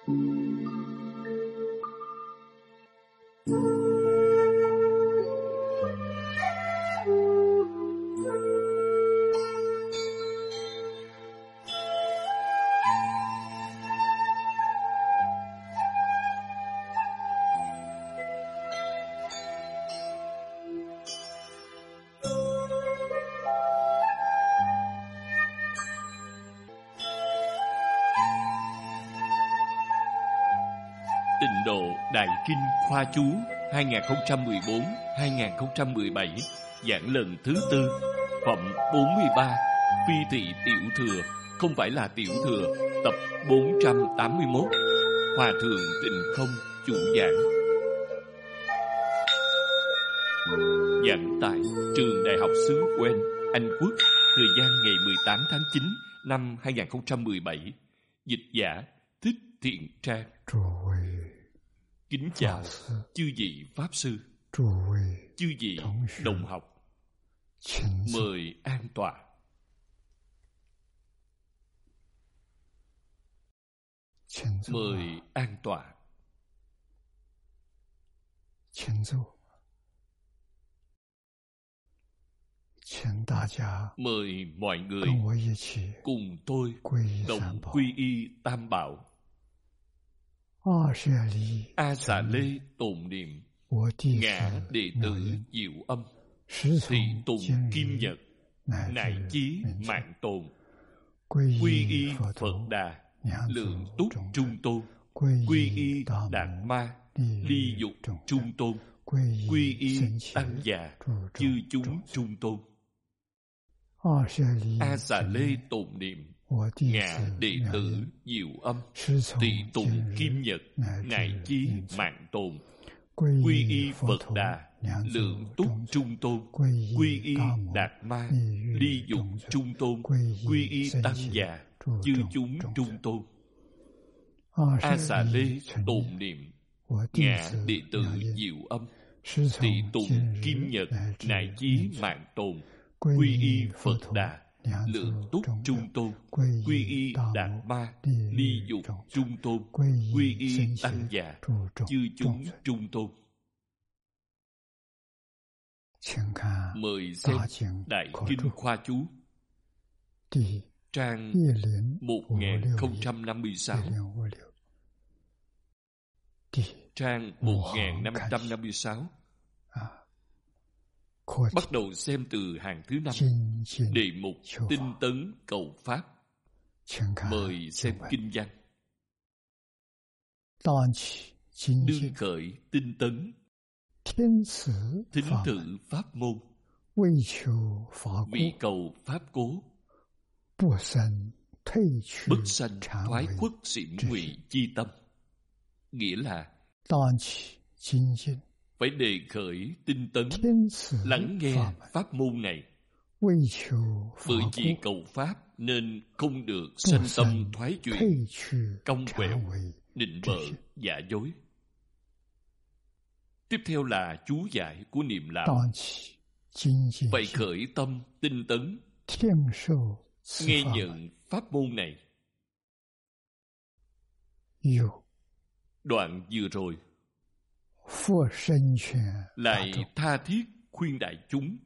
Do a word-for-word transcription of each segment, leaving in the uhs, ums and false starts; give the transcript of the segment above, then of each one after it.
Tịnh độ Đại Kinh Khoa Chú hai không một bốn đến hai không một bảy, giảng lần thứ tư, phẩm bốn mươi ba, Phi thị tiểu thừa, không phải là tiểu thừa, tập bốn trăm tám mươi mốt, Hòa thượng Tịnh Không chủ giảng. Giảng tại trường Đại học xứ Quen, Anh Quốc, thời gian ngày mười tám tháng chín năm hai không một bảy. Dịch giả Thích Thiện Trang. Kính chào chư vị Pháp Sư, chư vị đồng học. Mời an tọa. Mời an tọa. Mời mọi người cùng tôi đồng quy y Tam Bảo. A Xà Lê tồn niệm, ngã đệ tử Diệu Âm, thị tùng Kim Nhật, nại chí mạng tồn, quy y Phật Đà, lượng túc Trung Tôn, quy y Đạt Ma, ly dục Trung Tôn, quy y Tăng Già, chư chúng Trung Tôn. A Xà Lê tồn niệm, ngã đệ tử Diệu Âm, tỳ tùng Kim Nhật, nại chí mạng tồn, quy y Phật Đà, lượng túc Trung Tôn, quy y Đạt Ma, ly dục Trung Tôn, quy y Tăng Già, chư chúng Trung Tôn. A Xà Lê tồn niệm, ngã đệ tử Diệu Âm, tỳ tùng Kim Nhật, nại chí mạng tồn, quy y Phật Đà, lượng túc Trung Tôn, quy y Đạt Ma, ly dục Trung Tôn, quy y Tăng Già, chư chúng Trung Tôn. Mời xem Đại Kinh Khoa Chú, trang một nghìn không trăm năm mươi sáu, trang một nghìn năm trăm năm mươi sáu. Bắt đầu xem từ hàng thứ năm, đề mục tinh tấn cầu Pháp. Mời xem kinh văn. Đương khởi tinh tấn, thính thử pháp môn, vì cầu pháp cố, bất sanh thoái khuất xỉm ngụy chi tâm. Nghĩa là phải đề khởi tinh tấn, lắng nghe pháp môn này, bởi vì cầu pháp nên không được sanh tâm thoái chuyển, cong quẹo, nịnh bợ, giả dối. Tiếp theo là chú giải của niệm lão. Phải khởi tâm tinh tấn, nghe nhận pháp môn này. Đoạn vừa rồi lại tha thiết khuyên đại chúng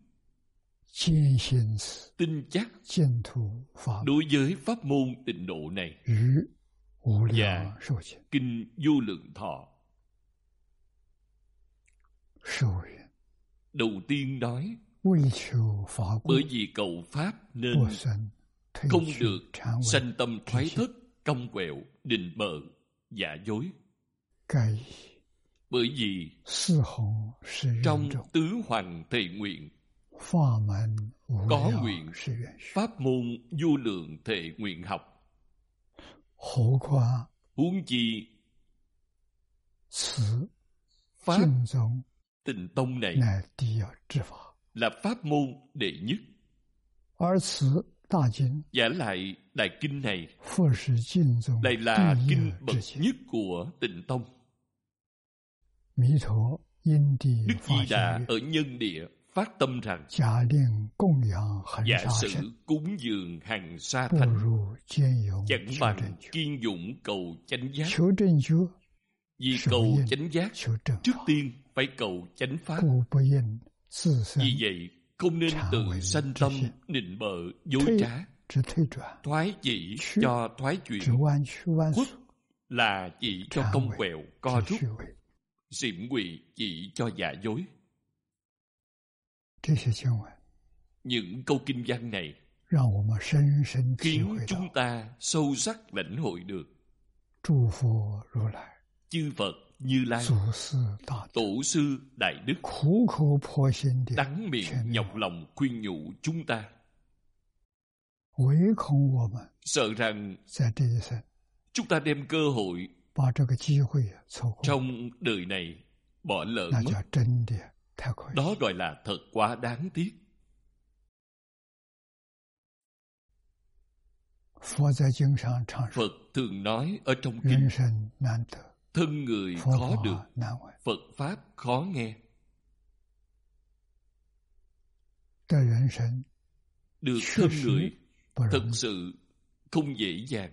tin chắc đối với pháp môn tịnh độ này và kinh Vô Lượng Thọ. Đầu tiên nói, bởi vì cầu pháp nên không được sanh tâm thoái thất, cong quẹo, định bợ, giả dối. Bởi vì trong tứ hoằng thệ nguyện có nguyện pháp môn vô lượng thệ nguyện học. Huống chi pháp Tịnh Tông này là pháp môn đệ nhất. Giả lại đại kinh này lại là kinh bậc nhất của Tịnh Tông. Đức Di Đà ở nhân địa phát tâm rằng giả sử cúng dường hằng sa thánh chẳng bằng kiên dũng cầu chánh giác. Vì cầu chánh giác, trước tiên phải cầu chánh pháp. Vì vậy, không nên tự sanh tâm nịnh bợ dối trá, thoái chỉ cho thoái chuyển, khuất là chỉ cho cong quẹo co rút, xỉm quỵ chỉ cho giả dối. Những câu kinh văn này khiến chúng ta sâu sắc lãnh hội được chư Phật Như Lai, Tổ sư Đại Đức đắng miệng nhọc lòng khuyên nhủ chúng ta. Sợ rằng chúng ta đem cơ hội trong đời này bỏ lỡ mất. Đó gọi là thật quá đáng tiếc. Phật thường nói ở trong kinh, thân người khó được, Phật Pháp khó nghe. Được thân người thật sự không dễ dàng.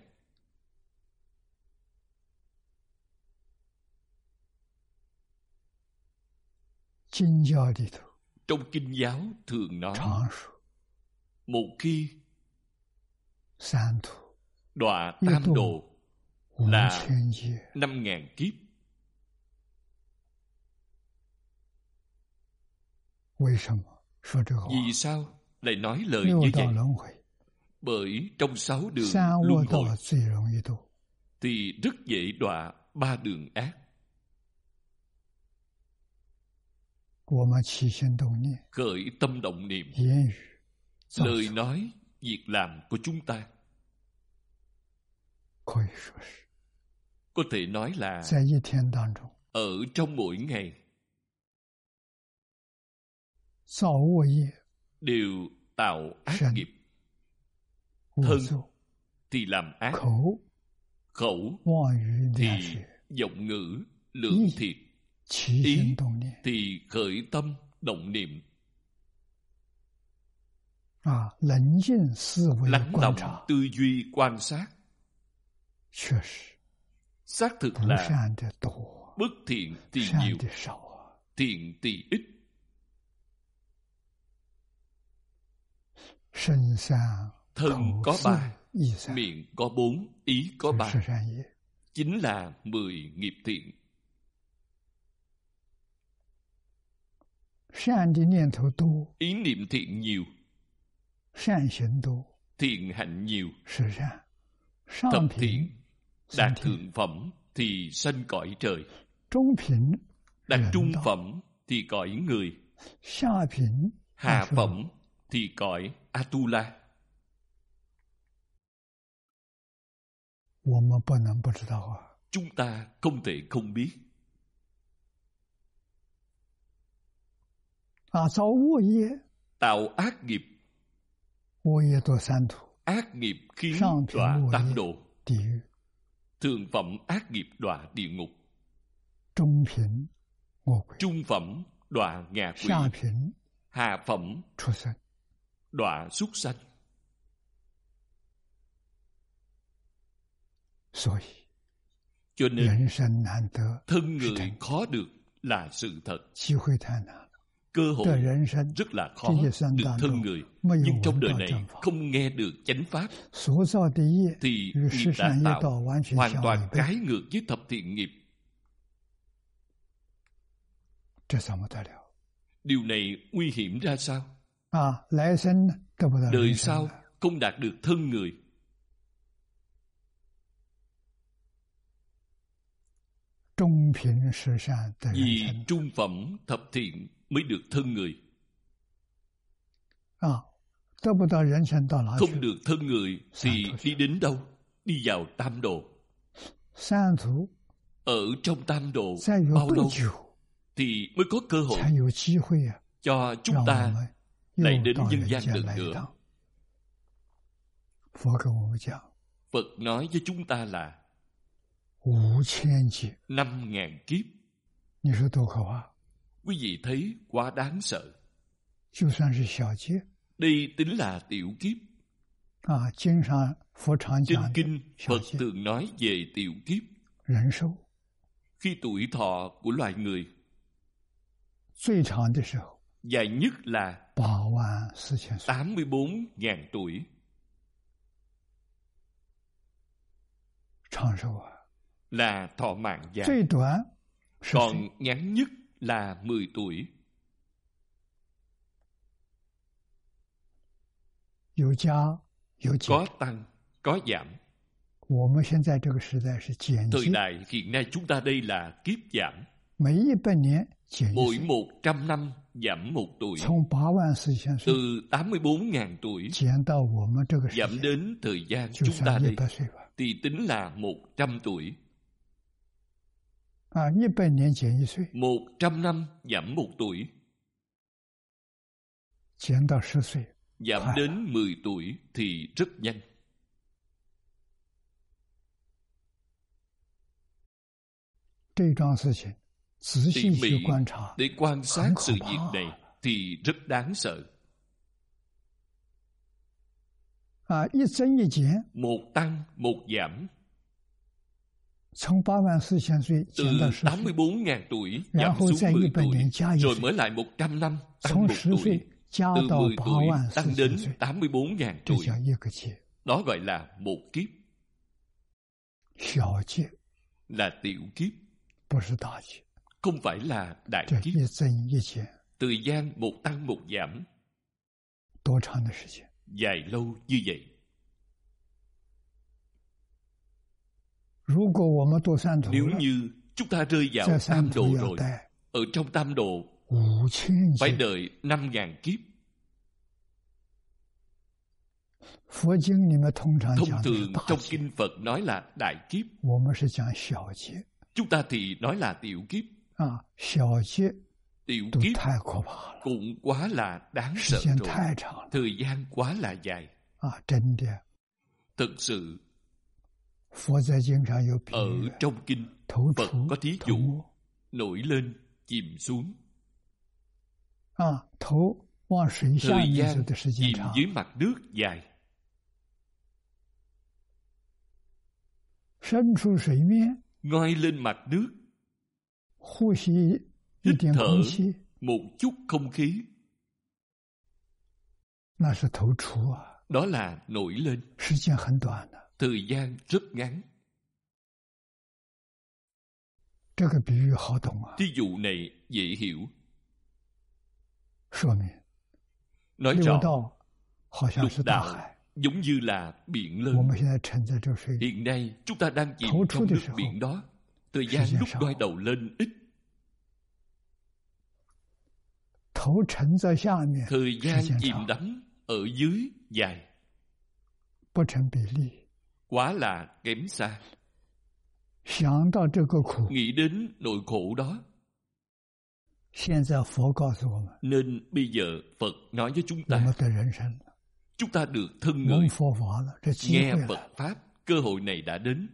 Trong kinh giáo thường nói, một khi đọa tam độ là năm ngàn kiếp. Vì sao lại nói lời như vậy? Bởi trong sáu đường luân hồi thì rất dễ đọa ba đường ác. Khởi tâm động niệm, lời nói, việc làm của chúng ta có thể nói là ở trong mỗi ngày đều tạo ác nghiệp. Thân thì làm ác, khẩu thì vọng ngữ lưỡng thiệt, ý thì khởi tâm động niệm. Lắng động tư duy quan sát, xác thực là bất thiện thì nhiều, thiện thì ít. Thân có ba, miệng có bốn, ý có ba, chính là mười nghiệp thiện. Ý niệm thiện nhiều, thiện hạnh nhiều, thập thiện đạt thượng phẩm thì sanh cõi trời, đạt trung phẩm thì cõi người, hạ phẩm thì cõi Atula. Chúng ta không thể không biết. Tạo ác nghiệp, ác nghiệp khiến đọa tam độ, thượng phẩm ác nghiệp đọa địa ngục, trung phẩm đọa ngạ quỷ, hạ phẩm đọa súc sanh. Cho nên thân người khó được là sự thật. Cơ hội rất là khó được thân người, nhưng trong đời này không nghe được chánh pháp thì nghiệp đã tạo hoàn toàn trái ngược với thập thiện nghiệp. Điều này nguy hiểm ra sao? Đời sau không đạt được thân người. Vì trung phẩm thập thiện mới được thân người. Không được thân người thì đi đến đâu? Đi vào tam độ. Ở trong tam độ bao lâu thì mới có cơ hội cho chúng ta lại đến nhân gian lần nữa? Phật nói với chúng ta là năm ngàn kiếp. Quý vị thấy quá đáng sợ. Đây tính là tiểu kiếp. Kinh kinh Phật thường nói về tiểu kiếp. Khi tuổi thọ của loài người dài nhất là tám mươi bốn nghìn tuổi. Là thọ mạng dài. Còn ngắn nhất là mười tuổi. Có tăng, có giảm. Thời đại hiện nay chúng ta đây là kiếp giảm. Mỗi một trăm năm giảm một tuổi. Từ tám mươi bốn nghìn tuổi giảm đến thời gian chúng ta đây thì tính là một trăm tuổi. Một trăm năm giảm một tuổi. Giảm đến mười tuổi thì rất nhanh. Tỉ mỉ để quan sát sự việc này thì rất đáng sợ. Một tăng, một giảm. Từ tám mươi bốn nghìn tuổi giảm xuống mười tuổi, rồi mới lại một trăm năm tăng một tuổi. Từ mười tuổi tăng đến tám mươi bốn nghìn tuổi. Đó gọi là một kiếp. Là tiểu kiếp, không phải là đại kiếp. Thời gian một tăng một giảm, dài lâu như vậy. Nếu như chúng ta rơi vào tam độ rồi, ở trong tam độ phải đợi năm ngàn kiếp. Thông thường trong kinh Phật nói là đại kiếp, chúng ta thì nói là tiểu kiếp. Tiểu kiếp cũng quá là đáng sợ rồi. Thời gian quá là dài. Thực sự ở trong kinh Phật có thí dụ nổi lên chìm xuống. Thời gian chìm dưới mặt nước dài, ngoi lên mặt nước, hít thở một chút không khí. Đó là nổi lên. Thời gian rất ngắn. Thí dụ này dễ hiểu. Nói rõ lục đạo giống như là biển lớn. Hiện nay chúng ta đang chìm trong nước biển đó. Thời gian lúc ngoi đầu lên ít, thời gian chìm đắm ở dưới dài, quá là kém xa. Nghĩ đến nỗi khổ đó. Nên bây giờ Phật nói với chúng ta, chúng ta được thân người, nghe Phật Pháp, cơ hội này đã đến.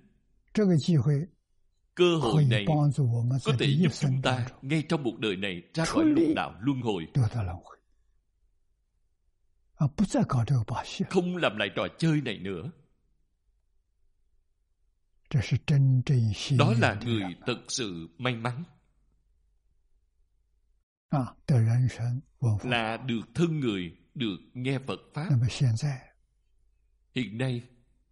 Cơ hội này có thể giúp chúng ta ngay trong một đời này ra khỏi lục đạo luân hồi, không làm lại trò chơi này nữa. Đó là người thật sự may mắn, là được thân người, được nghe Phật Pháp. Hiện nay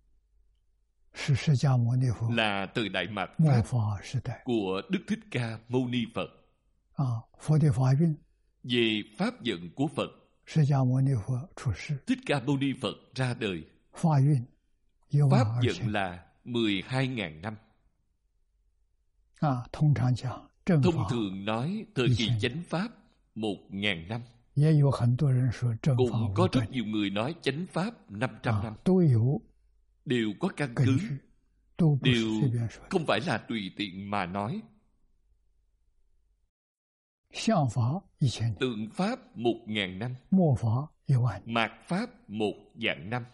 là thời đại mạt Pháp của Đức Thích Ca Mâu Ni Phật. Về pháp vận của Phật, Thích Ca Mâu Ni Phật ra đời, pháp vận là mười hai nghìn năm. Thông thường nói thời kỳ chánh pháp một nghìn năm. Cũng có rất nhiều người nói chánh pháp năm trăm năm. Đều có căn cứ, đều không phải là tùy tiện mà nói. Tượng pháp một ngàn năm, mạt pháp một vạn năm.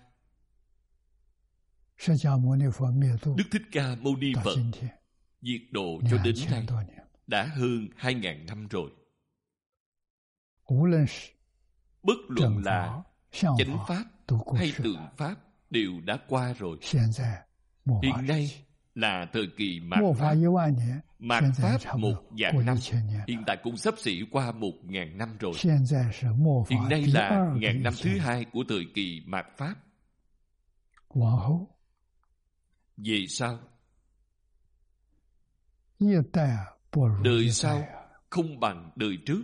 Đức Thích Ca Mâu Ni Phật diệt độ cho đến nay đã hơn hai ngàn năm rồi. bất luận là chánh pháp hay tượng pháp đều đã qua rồi. Hiện nay là thời kỳ mạt pháp. Mạt pháp một vạn năm, hiện tại cũng sắp xỉ qua một ngàn năm rồi. Hiện nay là ngàn năm thứ hai của thời kỳ mạt pháp. Về sau, đời sau không bằng đời trước.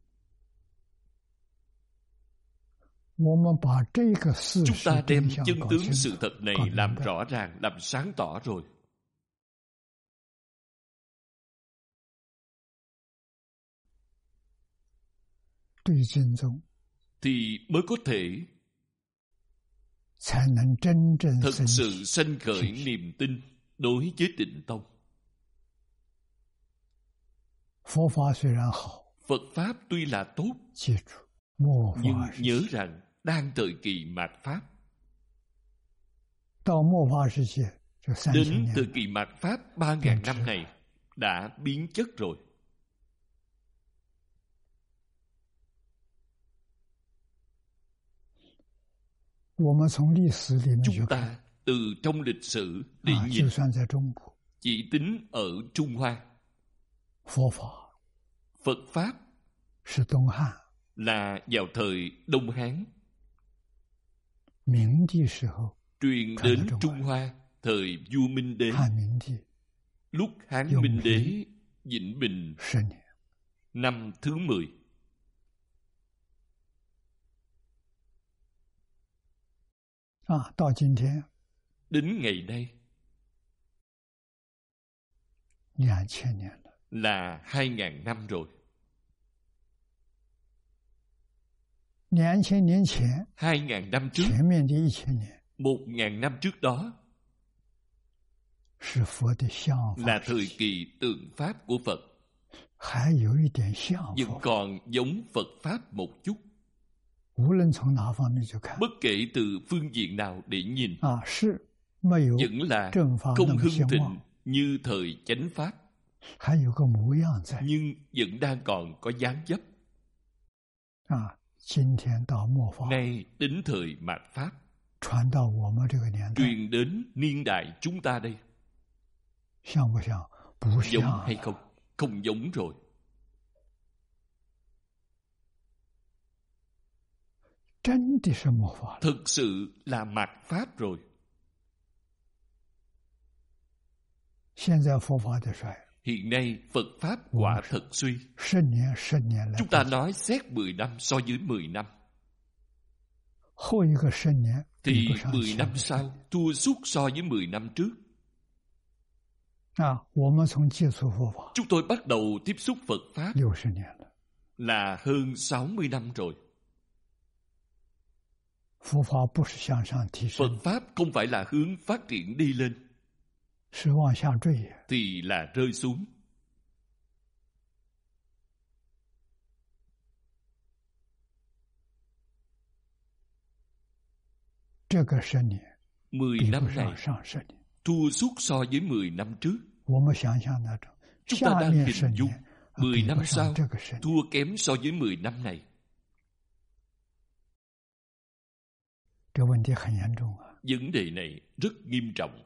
Chúng ta đem chân tướng sự thật này làm rõ ràng, làm sáng tỏ rồi. Thì mới có thể thật sự sanh khởi niềm tin đối với Tịnh Tông. Phật Pháp tuy là tốt, nhưng nhớ rằng đang thời kỳ mạt Pháp. Đến thời kỳ mạt Pháp ba ngàn năm này đã biến chất rồi. Chúng ta từ trong lịch sử để nhìn, chỉ tính ở Trung Hoa, Phật Pháp là vào thời Đông Hán, truyền đến Trung Hoa thời vua Minh Đế. Lúc Hán Minh Đế Vĩnh Bình năm thứ mười. Đến ngày nay là hai ngàn năm rồi. Hai ngàn năm trước, một ngàn năm trước đó là thời kỳ tượng Pháp của Phật. Vẫn còn giống Phật Pháp một chút. Bất kể từ phương diện nào để nhìn, vẫn là không hưng thịnh như thời chánh Pháp, nhưng vẫn đang còn có dáng dấp. Nay đến thời mạt Pháp, truyền đến niên đại chúng ta đây, giống hay không? Không giống rồi. Thực sự là mạt Pháp rồi. Hiện nay Phật Pháp quả thật suy. Chúng ta nói xét mười năm so với mười năm, thì mười năm sau thua suốt so với mười năm trước. Chúng tôi bắt đầu tiếp xúc Phật Pháp là hơn sáu mươi năm rồi. Phật Pháp không phải là hướng phát triển đi lên, thì là rơi xuống. Mười năm này thua suốt so với mười năm trước. Chúng ta đang hình dung mười năm sau thua kém so với mười năm này. Vấn đề này rất nghiêm trọng.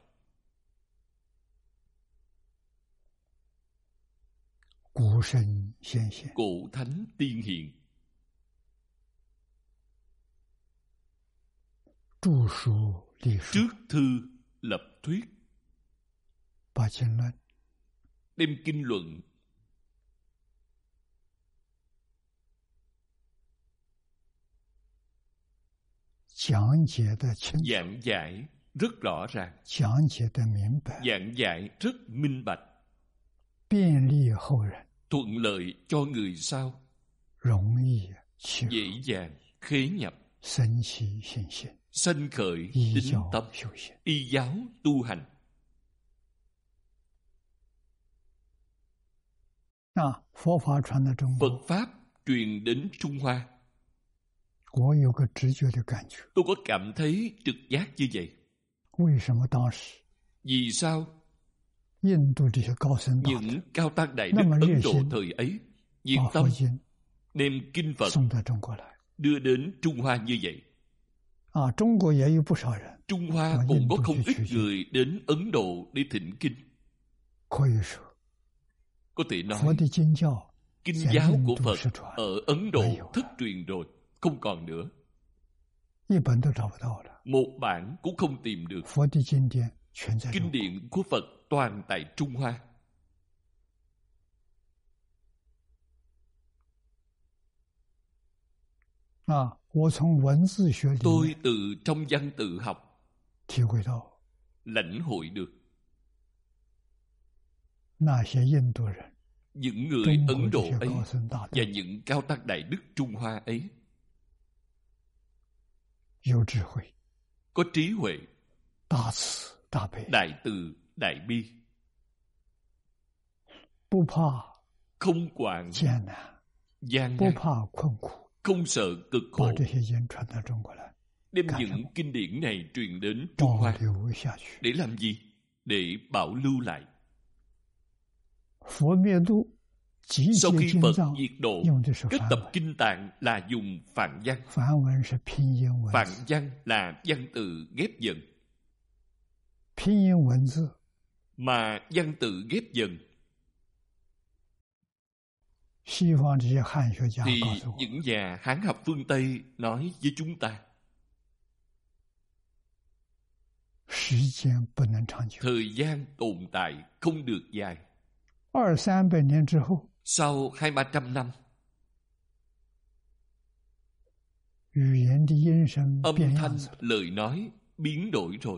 Cổ thánh tiên hiền, trước thư lập thuyết, đem kinh luận, giảng giải rất rõ ràng, giảng giải rất minh bạch, thuận lợi cho người sau, dễ dàng khế nhập, sanh khởi tín tâm, y giáo tu hành. Phật Pháp truyền đến Trung Hoa, tôi có cảm thấy trực giác như vậy. Vì sao những cao tăng đại đức Ấn Độ thời ấy nhiệt tâm đem kinh Phật đưa đến Trung Hoa như vậy. À, Trung Quốc也有不少人. Trung Hoa cũng có không ít người đến Ấn Độ để thỉnh kinh. Có thể nói, kinh giáo của Phật ở Ấn Độ thất truyền rồi, không còn nữa. Một bản cũng không tìm được. Kinh điển của Phật toàn tại Trung Hoa. Tôi từ trong văn tự học lãnh hội được những người Ấn Độ ấy và những cao tăng đại đức Trung Hoa ấy có trí huệ, đại từ, đại bi, không quản gian nan, không sợ cực khổ, đem những kinh điển này truyền đến Trung Hoa. Để làm gì? Để bảo lưu lại. Sau khi Phật diệt độ, kết tập kinh tạng là dùng Phạn văn. Phạn văn là văn tự ghép dần. Mà văn tự ghép dần thì những nhà Hán học phương Tây nói với chúng ta, thời gian tồn tại không được dài. Sau hai ba trăm năm, âm thanh lời nói biến đổi rồi.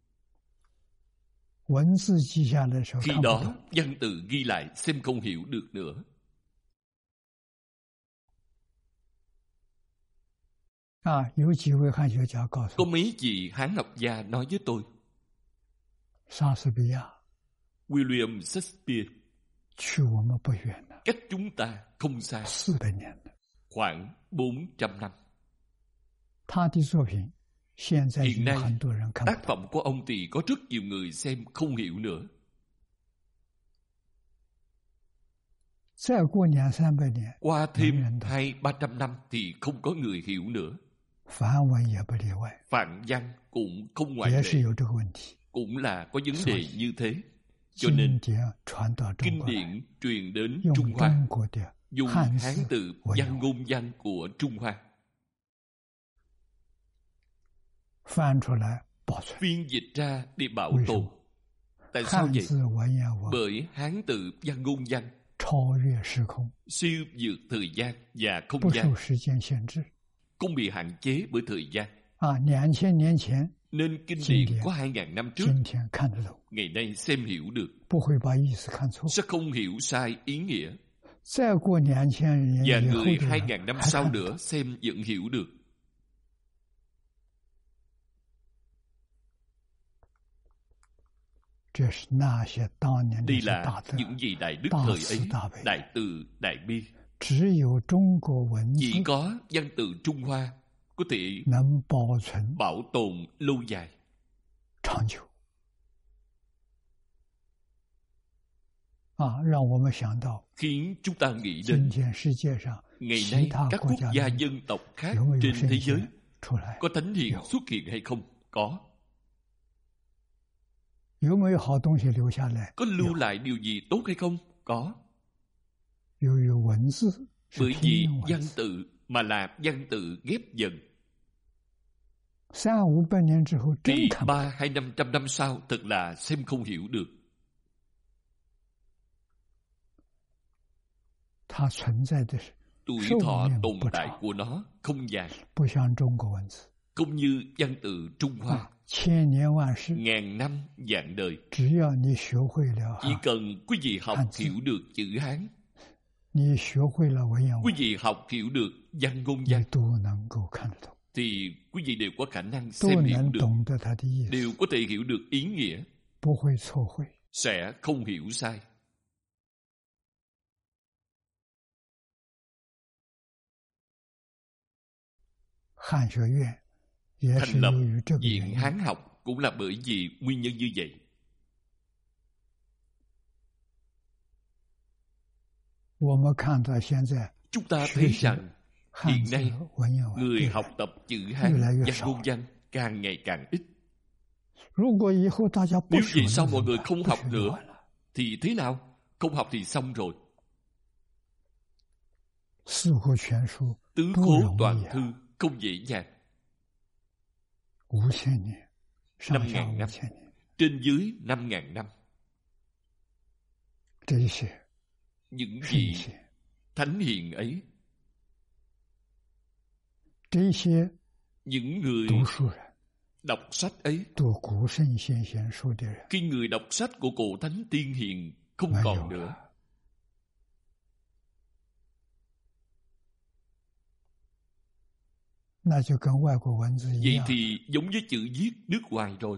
Khi đó văn tự ghi lại xem không hiểu được nữa. Có mấy vị Hán học gia nói với tôi, William Shakespeare cách chúng ta không xa, khoảng bốn trăm năm. Hiện nay, tác phẩm của ông thì có rất nhiều người xem không hiểu nữa. Qua thêm hai ba trăm năm thì không có người hiểu nữa. Phạn văn cũng không ngoại lệ, cũng là có vấn đề như thế. Cho nên kinh điển truyền đến Trung Hoa dùng Hán tự văn ngôn văn của Trung Hoa, phiên dịch ra để bảo tồn. Tại sao vậy? Bởi Hán tự văn ngôn văn siêu vượt thời gian và không gian, không bị hạn chế bởi thời gian. Nên kinh điển có hai ngàn năm trước, ngày nay xem hiểu được, sẽ không hiểu sai ý nghĩa. Và người hai ngàn năm sau nữa xem vẫn hiểu được. Đây là những gì đại đức thời ấy, đại từ, đại bi. Chỉ có văn tự Trung Hoa có thể bảo tồn lâu dài. Khiến chúng ta nghĩ đến ngày nay các quốc gia dân tộc khác trên thế giới có thánh hiền xuất hiện hay không? Có. Có lưu lại điều gì tốt hay không? Có. Bởi vì văn tự mà là văn tự ghép dần, thì ba hay năm trăm năm sau thật là xem không hiểu được. Tuổi thọ tồn tại của nó không dài, không như văn tự Trung Hoa ngàn năm vạn đời. Chỉ cần quý vị học hiểu được chữ Hán, quý vị học hiểu được văn ngôn văn, thì quý vị đều có khả năng xem hiểu được, đều có thể hiểu được ý nghĩa, sẽ không hiểu sai. Thành lập Viện Hán học cũng là bởi vì nguyên nhân như vậy. Chúng ta thấy rằng Hiện nay, người học tập chữ Hán văn ngôn văn càng ngày càng ít. Nếu vì sao mọi người không học nữa, thì thế nào? Không học thì xong rồi. Tứ khố toàn thư không dễ dàng. Năm ngàn năm, trên dưới năm ngàn năm. Những vị thánh hiền ấy, những người đọc sách ấy, khi người đọc sách của cổ thánh tiên hiền không còn nữa, vậy thì giống với chữ viết nước ngoài rồi.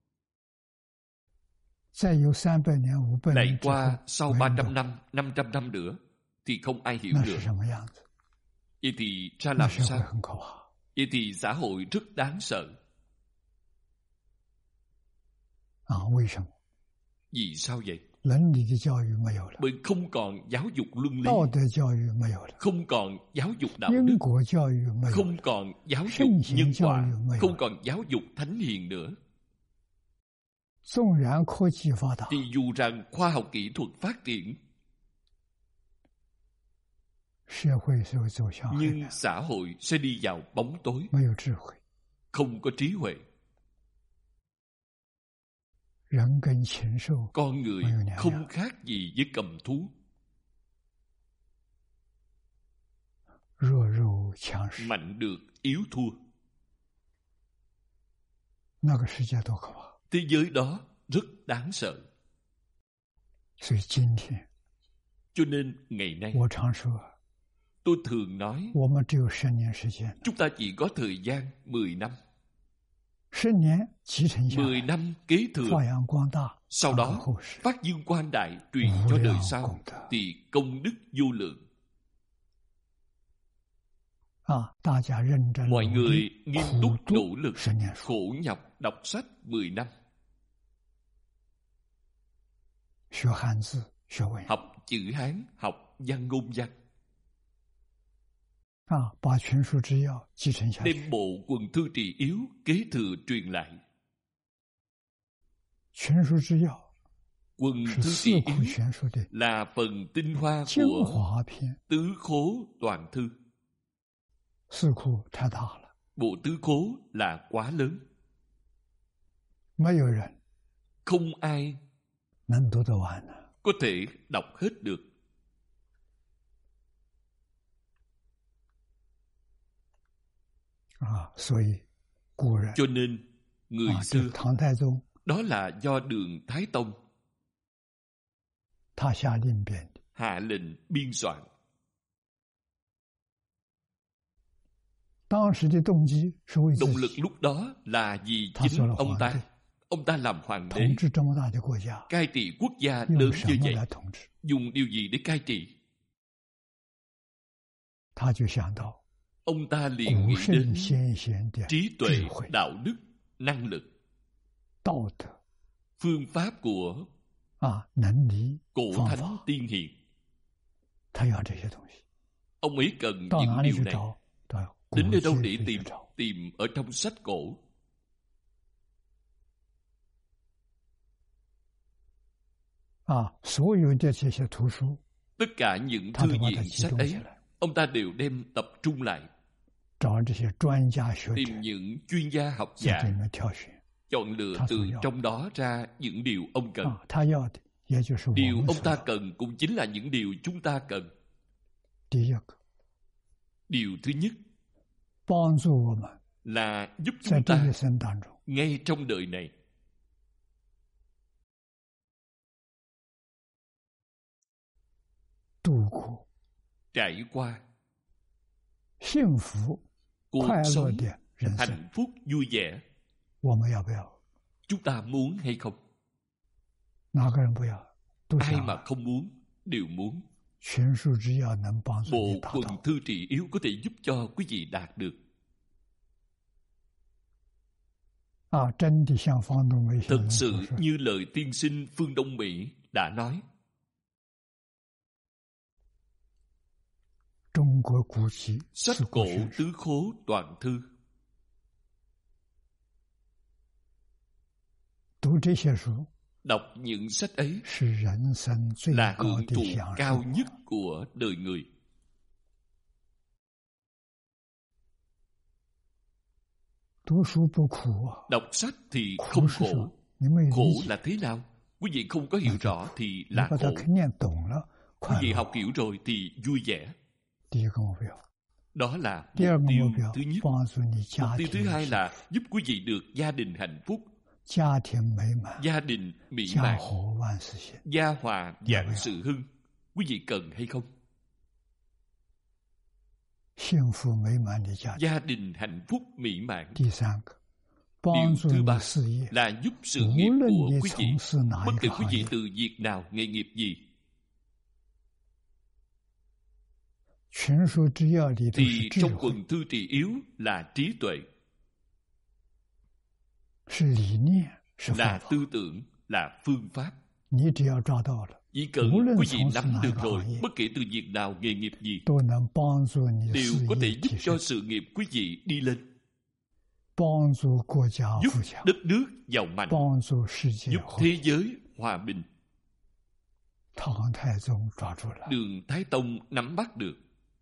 Lại qua sau ba trăm năm, năm trăm năm nữa thì không ai hiểu được. Vậy thì ra làm sao? Vậy thì xã hội rất đáng sợ. Vì sao vậy? Bởi không còn giáo dục luân lý, không còn giáo dục đạo đức, không còn giáo dục nhân quả, không còn giáo dục thánh hiền nữa. Thì dù rằng khoa học kỹ thuật phát triển, nhưng xã hội sẽ đi vào bóng tối, không có trí huệ. Con người không khác gì với cầm thú. Mạnh được, yếu thua. Thế giới đó rất đáng sợ. Cho nên ngày nay, tôi thường nói, chúng ta chỉ có thời gian mười năm. Mười năm kế thừa, sau đó phát dương quang đại truyền cho đời sau, thì công đức vô lượng. Mọi người nghiêm túc nỗ lực, khổ nhọc đọc sách mười năm. Học chữ Hán, học văn ngôn văn. Đem bộ quần thư trì yếu kế thừa truyền lại. Quần thư trì yếu là phần tinh hoa của tứ khố toàn thư. Bộ tứ khố là quá lớn, không ai có thể đọc hết được. Cho nên người xưa, đó là do Đường Thái Tông hạ lệnh biên soạn. Động lực lúc đó là vì chính ông ta. Ông ta làm hoàng đế, cai trị quốc gia lớn như vậy. Dùng điều gì để cai trị? Ông ta liền nghĩ đến trí tuệ, đạo đức, năng lực, phương pháp của cổ thánh tiên hiền. Ông ấy cần những điều này. Đến nơi đâu để tìm? Tìm ở trong sách cổ. Tất cả những thư viện sách ấy, ông ta đều đem tập trung lại. Tìm những chuyên gia học giả, chọn lựa từ trong đó ra những điều ông cần. Điều ông ta cần cũng chính là những điều chúng ta cần. Điều thứ nhất là giúp chúng ta ngay trong đời này trải qua cuộc sống hạnh phúc vui vẻ. Chúng ta muốn hay không? Ai mà không muốn, đều muốn. Bộ quần thư trì yếu có thể giúp cho quý vị đạt được. Thật sự như lời tiên sinh Phương Đông Mỹ đã nói, sách cổ tứ khố toàn thư. Đọc những sách ấy là hưởng thụ cao nhất của đời người. Đọc sách thì không khổ. Khổ là thế nào? Quý vị không có hiểu rõ thì là khổ. Quý vị học hiểu rồi thì vui vẻ. Đó là mục tiêu thứ nhất. Mục tiêu thứ hai là giúp quý vị được gia đình hạnh phúc, gia đình mỹ mãn, gia hòa vạn sự hưng. Quý vị cần hay không? Gia đình hạnh phúc mỹ mãn. Điều thứ ba là giúp sự nghiệp của quý vị, bất kể quý vị từ việc nào, nghề nghiệp gì, thì trong quần thư trì yếu là trí tuệ, là tư tưởng, là phương pháp. Chỉ cần quý vị nắm được rồi, bất kể từ việc nào, nghề nghiệp gì, đều có thể giúp cho sự nghiệp quý vị đi lên, giúp đất nước giàu mạnh, giúp thế giới hòa bình. Đường Thái Tông nắm bắt được,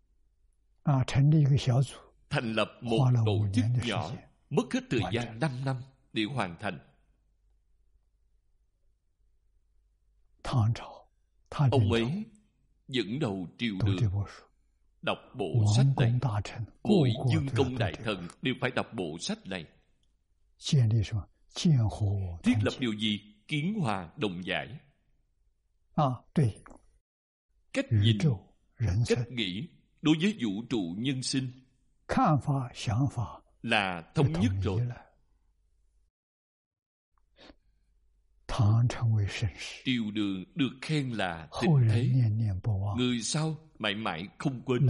thành lập một tổ chức nhỏ, mất hết thời gian năm năm để hoàn thành. Ông ấy dẫn đầu triều đường đọc bộ sách này. Mỗi dương công đại thần đều phải đọc bộ sách này. Thiết lập điều gì? Kiến hòa đồng giải. Cách nhìn, cách nghĩ đối với vũ trụ nhân sinh là thống nhất rồi. Triều đường được khen là thịnh thế, người sau mãi mãi không quên.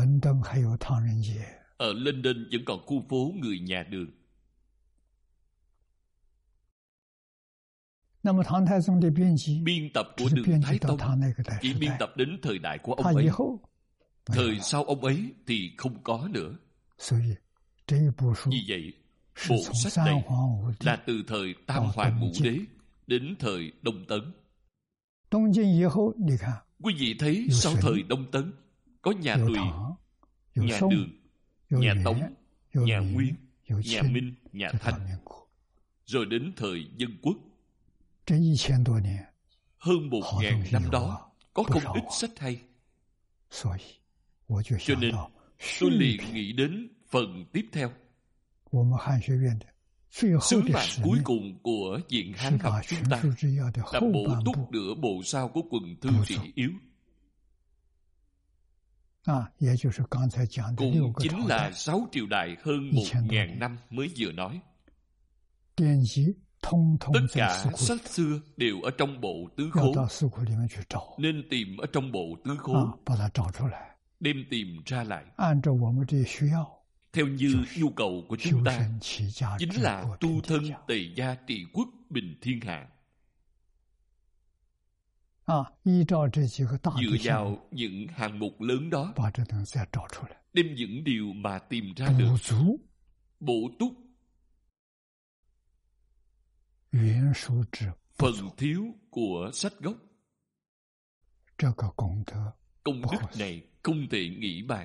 Ở London vẫn còn khu phố người nhà Đường. Biên tập của Đường Thái Tông chỉ biên tập đến thời đại của ông ấy. Thời sau ông ấy thì không có nữa. Vì vậy, bộ sách này là từ thời Tam Hoàng Ngũ Đế đến thời Đông Tấn. Quý vị thấy sau thời Đông Tấn có nhà Tùy, nhà Đường, nhà Tống, nhà Nguyên, nhà Minh, nhà Thanh, rồi đến thời Dân Quốc. Hơn một ngàn năm đó có không ít sách hay. Cho nên tôi liền nghĩ đến phần tiếp theo. Sứ mạng cuối cùng của Viện Hán học chúng ta là bổ túc nửa bộ sau của quần thư trì yếu. Cũng chính là sáu triều đại hơn một ngàn năm mới vừa nói. Tất cả sách xưa đều ở trong bộ tứ khố, nên tìm ở trong bộ tứ khố, đem tìm ra lại. Theo như nhu cầu của chúng ta, chính là tu thân tề gia trị quốc bình thiên hạ. Dựa vào những hạng mục lớn đó, đem những điều mà tìm ra được, bổ túc phần thiếu của sách gốc. Công đức này không thể nghĩ bàn.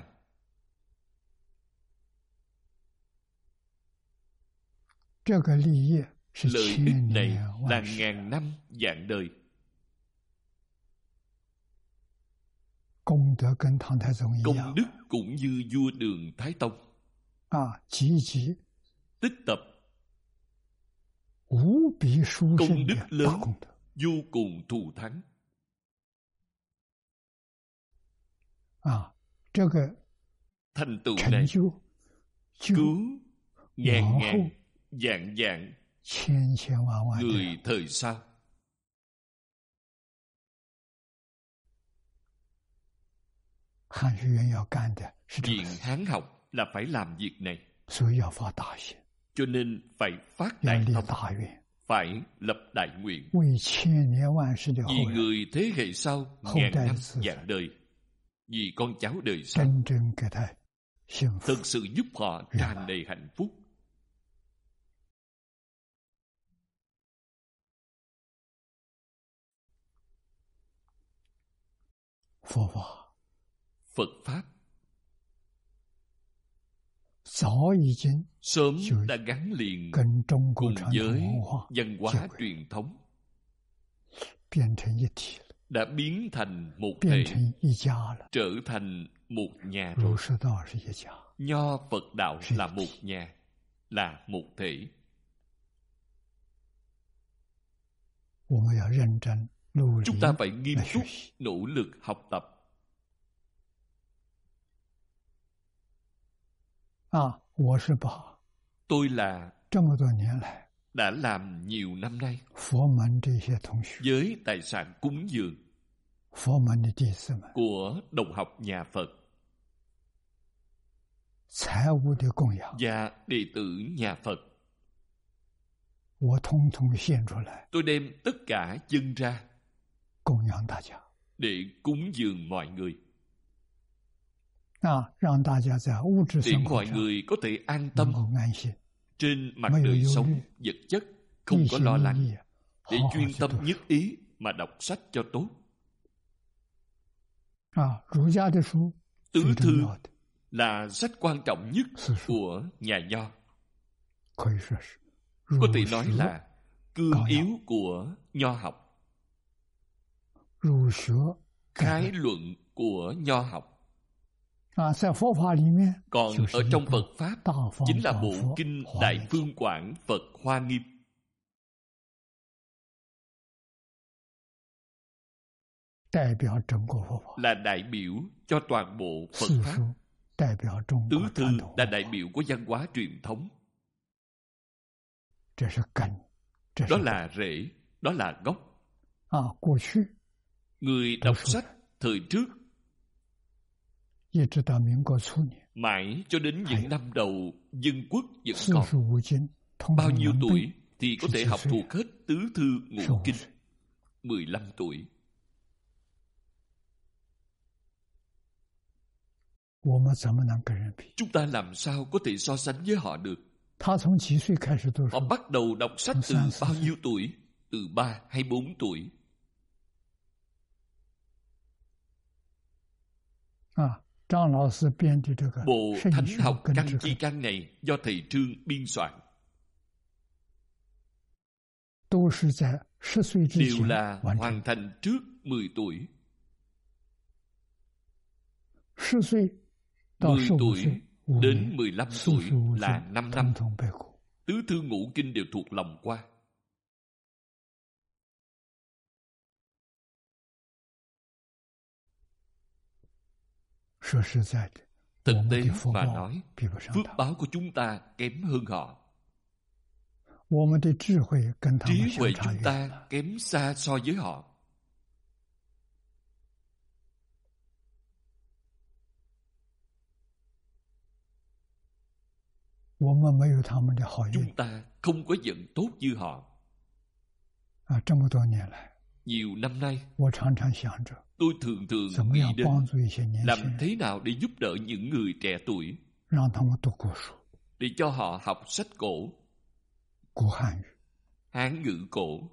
Lợi ích này là ngàn năm vạn đời. Công đức cũng như vua Đường Thái Tông tích tập công đức lớn, vô cùng thù thắng. Thành tựu này cứu ngàn ngàn vạn vạn người thời sau. Viện Hán học là phải làm việc này, cho nên phải phát đại tâm, phải lập đại nguyện, vì người thế hệ sau ngàn năm vạn đời, vì con cháu đời sau, thực sự giúp họ tràn đầy hạnh phúc. Phật Pháp sớm đã gắn liền cùng với văn hóa truyền thống, đã biến thành một thể, trở thành một nhà rồi. Nho Phật đạo là một nhà, là một thể. Chúng ta phải nghiêm túc nỗ lực học tập. Tôi là đã làm nhiều năm nay với tài sản cúng dường của đồng học nhà Phật và đệ tử nhà Phật. Tôi đem tất cả dâng ra để cúng dường mọi người, để mọi người có thể an tâm trên mặt đời sống vật chất, không có lo lắng, để chuyên tâm nhất ý mà đọc sách cho tốt. Tứ thư là sách quan trọng nhất của nhà Nho, có thể nói là cương yếu của Nho học, khái luận của Nho học. Còn ở trong Phật Pháp chính là bộ kinh Đại Phương Quảng Phật Hoa Nghiêm. Là đại biểu cho toàn bộ Phật Pháp. Tứ thư là đại biểu của văn hóa truyền thống. Đó là rễ, đó là gốc. Người đọc sách thời trước mãi cho đến những năm đầu dân quốc vẫn còn, bao nhiêu tuổi thì có thể học thuộc hết tứ thư ngũ kinh? mười lăm tuổi. Chúng ta làm sao có thể so sánh với họ được? Họ bắt đầu đọc sách từ bao nhiêu tuổi? Từ ba hay bốn tuổi. Bộ Thánh học Căn Chi Căn này do thầy Trương biên soạn, đều là hoàn thành trước mười tuổi. mười tuổi đến mười lăm tuổi là năm năm. Tứ thư ngũ kinh đều thuộc lòng qua. Thực tế mà nói, phước báo của chúng ta kém hơn họ. Trí huệ chúng ta kém xa so với họ. Chúng ta không có vận tốt như họ. Nhiều năm nay, tôi thường thường nghĩ đến làm thế nào để giúp đỡ những người trẻ tuổi, để cho họ học sách cổ, Hán ngữ cổ.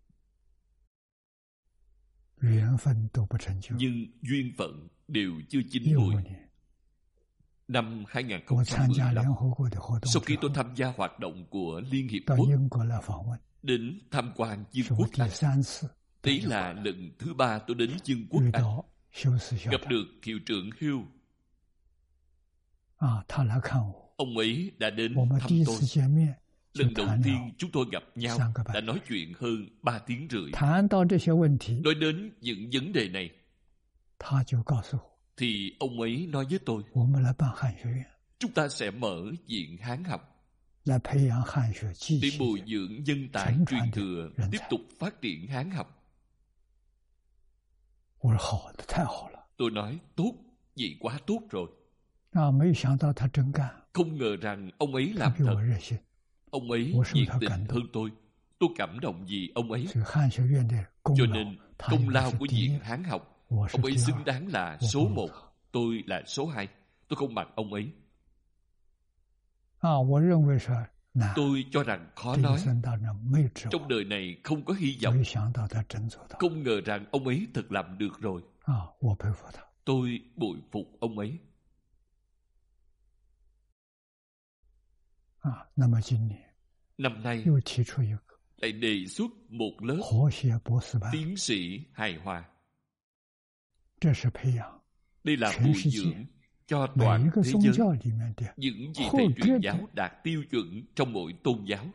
Nhưng duyên phận đều chưa chín mùi. Năm hai nghìn không trăm mười lăm, sau khi tôi tham gia hoạt động của Liên Hiệp Quốc, đến tham quan Vương quốc Anh. Đấy là lần thứ ba tôi đến Vương quốc Anh, gặp được hiệu trưởng Hill. Ông ấy đã đến thăm tôi. Lần đầu tiên chúng tôi gặp nhau đã nói chuyện hơn ba tiếng rưỡi. Nói đến những vấn đề này, thì ông ấy nói với tôi, chúng ta sẽ mở viện Hán học để bồi dưỡng nhân tài truyền thừa, tiếp tục phát triển Hán học. Tôi nói, tốt, vậy quá tốt rồi. Không ngờ rằng ông ấy làm thật. Ông ấy nhiệt tình hơn tôi. Tôi cảm động vì ông ấy. Cho nên công lao của viện Hán học, ông ấy xứng đáng là số một, tôi là số hai. Tôi không bằng ông ấy. Tôi cho rằng khó nói. Trong đời này không có hy vọng. Không ngờ rằng ông ấy thật làm được rồi. Tôi bội phục ông ấy. Năm nay lại đề xuất một lớp tiến sĩ hài hòa. Đây là bồi dưỡng cho toàn thế giới những vị thầy truyền giáo đạt tiêu chuẩn trong mỗi tôn giáo.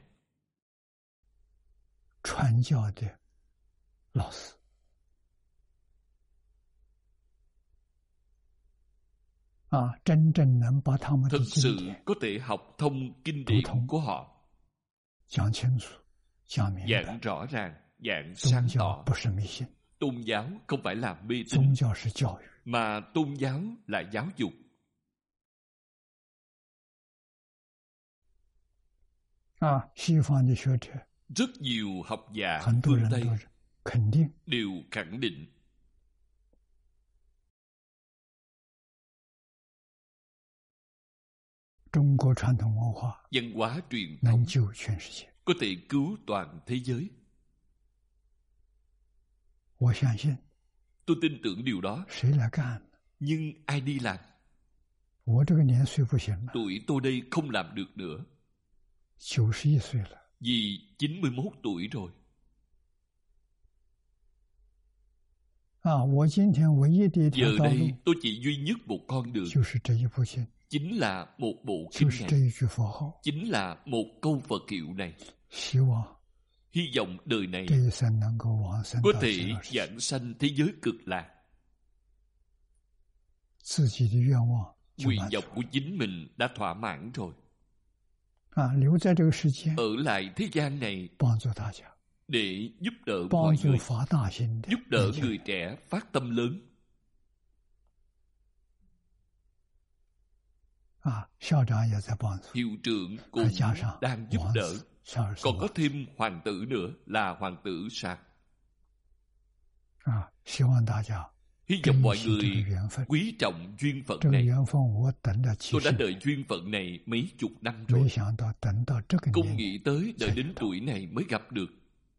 Thật sự có thể học thông kinh điển của họ, giảng rõ ràng, giảng sáng tỏ. Tôn giáo không phải là mê tín, mà tôn giáo là giáo dục. Rất nhiều học giả phương Tây đều khẳng định văn hóa truyền thống có thể cứu toàn thế giới. Tôi tin tưởng điều đó. Nhưng ai đi làm? Tuổi tôi đây không làm được nữa. Vì chín mươi mốt tuổi rồi. Giờ đây tôi chỉ duy nhất một con đường, chính là một bộ kinh này, chính là một câu Phật hiệu này. Hy vọng đời này có thể giảng sanh thế giới cực lạc. Nguyện vọng của chính mình đã thỏa mãn rồi. Ở lại thế gian này để giúp đỡ mọi người, giúp đỡ người trẻ phát tâm lớn. Hiệu trưởng cũng đang giúp đỡ. Còn có thêm hoàng tử nữa là hoàng tử Sạc. Hy vọng mọi người quý trọng duyên phận này. Tôi đã đợi duyên phận này mấy chục năm rồi. Không nghĩ tới đợi đến tuổi này mới gặp được.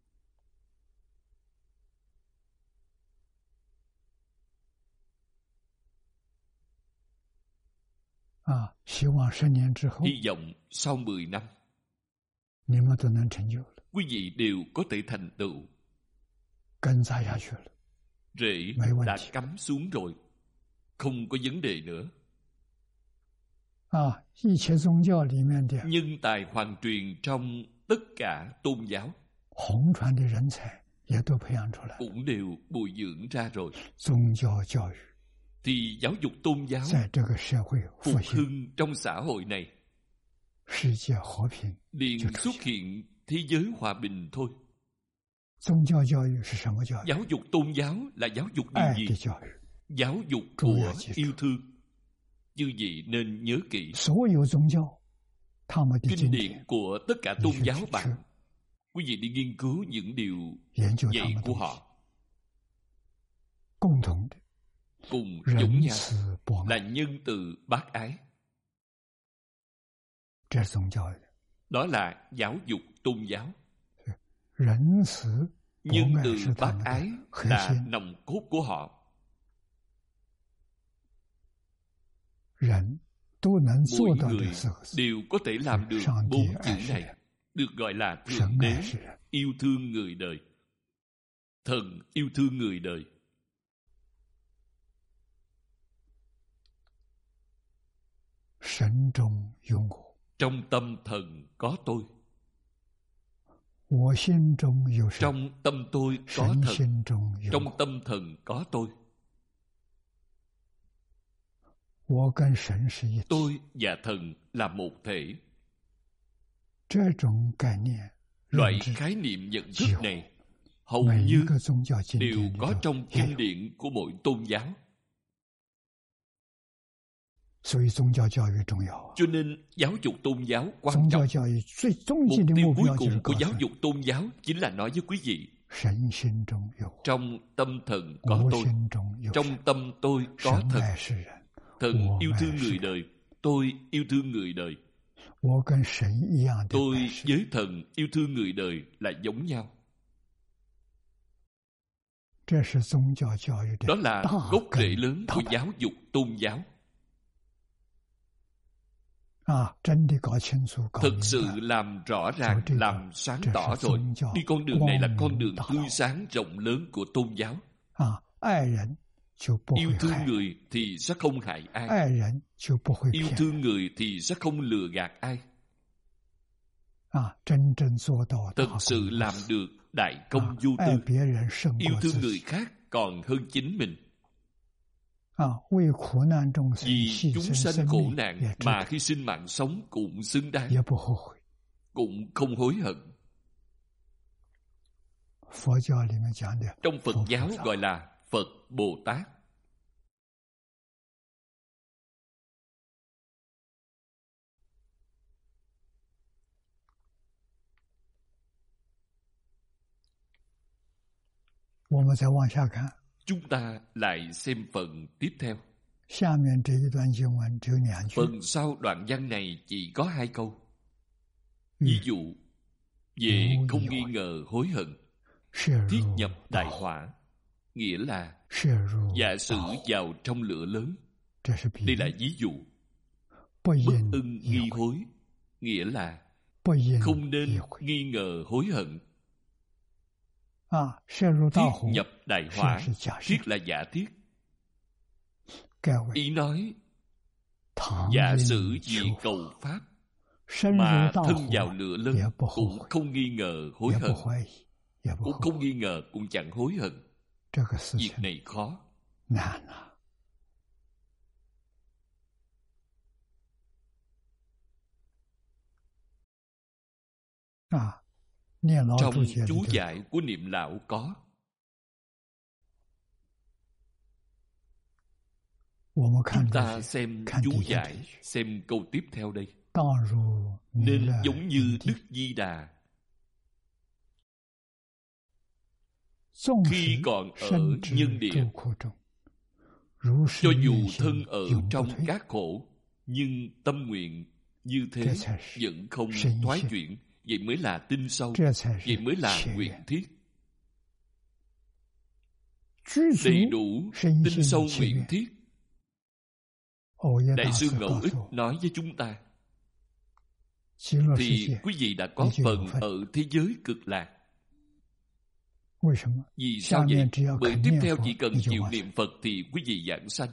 Hy vọng sau mười năm quý vị đều có thể thành tựu. Rễ đã cắm xuống rồi, không có vấn đề nữa. Nhân tài hoàng truyền trong tất cả tôn giáo cũng đều bồi dưỡng ra rồi. Thì giáo dục tôn giáo phục hưng trong xã hội này, liền xuất hiện thế giới hòa bình thôi. Giáo dục tôn giáo là giáo dục điều gì? Giáo dục của yêu thương. Như vậy nên nhớ kỹ. Kinh điển của tất cả tôn giáo bạn, quý vị đi nghiên cứu những điều dạy của họ. Cùng giống nhau là nhân từ bác ái. Đó là giáo dục tôn giáo. Nhân từ bác ái là nòng cốt của họ. Mỗi người đều có thể làm được bốn chữ này, được gọi là Thượng Đế yêu thương người đời, Thần yêu thương người đời. Trong tâm thần có tôi. Trong tâm tôi có thần. Trong tâm thần có tôi. Tôi và thần là một thể. Loại khái niệm nhận thức này hầu như đều có trong kinh điển của mỗi tôn giáo. Cho nên giáo dục tôn giáo quan trọng. Mục tiêu cuối cùng của giáo dục tôn giáo chính là nói với quý vị, trong tâm thần có tôi, trong tâm tôi có thần. Thần yêu thương người đời, tôi yêu thương người đời. Tôi với thần yêu thương người đời là giống nhau. Đó là gốc rễ lớn của giáo dục tôn giáo. Thực sự làm rõ ràng, làm sáng tỏ rồi. Đi con đường này là con đường tươi sáng rộng lớn của tôn giáo. Yêu thương người thì sẽ không hại ai. Yêu thương người thì sẽ không lừa gạt ai. Thật sự làm được đại công vô tư. Yêu thương người khác còn hơn chính mình. Vì chúng sanh khổ nạn mà hy sinh mạng sống cũng xứng đáng, cũng không hối hận. Trong Phật giáo gọi là Phật Bồ Tát. Chúng ta lại xem phần tiếp theo. Phần sau đoạn văn này chỉ có hai câu. Ví dụ về không nghi ngờ hối hận, thiết nhập đại hỏa, nghĩa là giả sử vào trong lửa lớn. Đây là ví dụ. Bất ưng nghi hối, nghĩa là không nên nghi ngờ hối hận. Thiết nhập đại hỏa, thiết là giả thiết. Ý nói giả sử vì cầu pháp mà thân vào lửa lớn cũng không nghi ngờ hối hận, cũng không nghi ngờ, cũng chẳng hối hận. Việc này khó. Trong chú giải của Niệm Lão có. Chúng ta xem chú giải, xem câu tiếp theo đây. Nên giống như Đức Di Đà, khi còn ở nhân địa, cho dù thân ở trong các khổ, nhưng tâm nguyện như thế vẫn không thoái chuyển. Vậy mới là tinh sâu, vậy mới là nguyện thiết. Đầy đủ tinh sâu nguyện thiết. Đại sư Ngẫu Ích nói với chúng ta, thì quý vị đã có phần ở thế giới cực lạc. Vì sao vậy? Bởi tiếp theo chỉ cần chịu niệm Phật thì quý vị vãng sanh.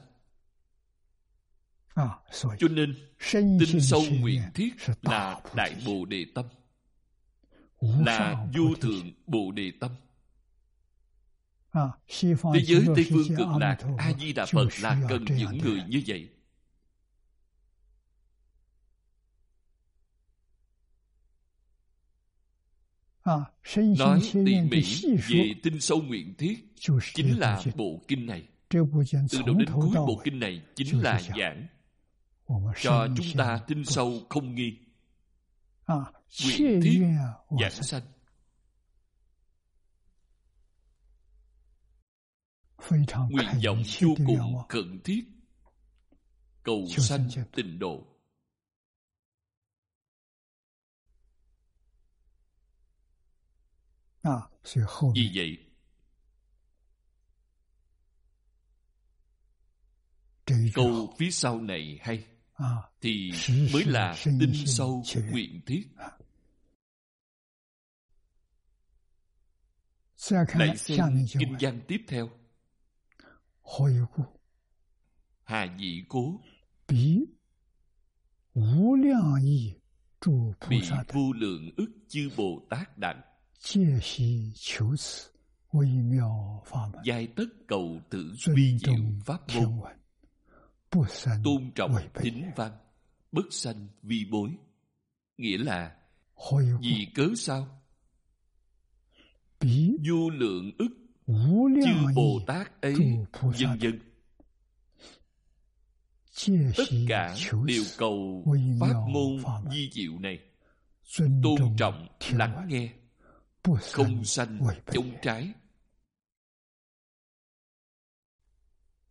Cho nên tinh sâu nguyện thiết là Đại Bồ Đề Tâm, là vô thượng Bồ Đề Tâm. Thế giới Tây Phương cực lạc, A Di Đà Phật là cần những người như vậy. Nói tỉ mỉ về tinh sâu nguyện thiết chính là bộ kinh này. Từ đầu đến cuối bộ kinh này chính là giảng cho chúng ta tinh sâu không nghi, nguyện thiết giảng sanh. Nguyện vọng vô cùng khẩn thiết, cầu sanh tịnh độ. Vì vậy, câu phía sau này hay, thì mới là tinh sâu nguyện thiết. Lại xem kinh văn tiếp theo. Hà Dĩ Cố, bị vô lượng ức chư Bồ Tát đặng giai tất cầu tự vi diệu pháp môn, tôn trọng thính văn, bất sanh vi bối. Nghĩa là vì cớ sao? Vô lượng ức chư Bồ Tát ấy, vân vân, tất cả đều cầu pháp môn vi diệu này, tôn trọng lắng nghe, không sanh chống trái.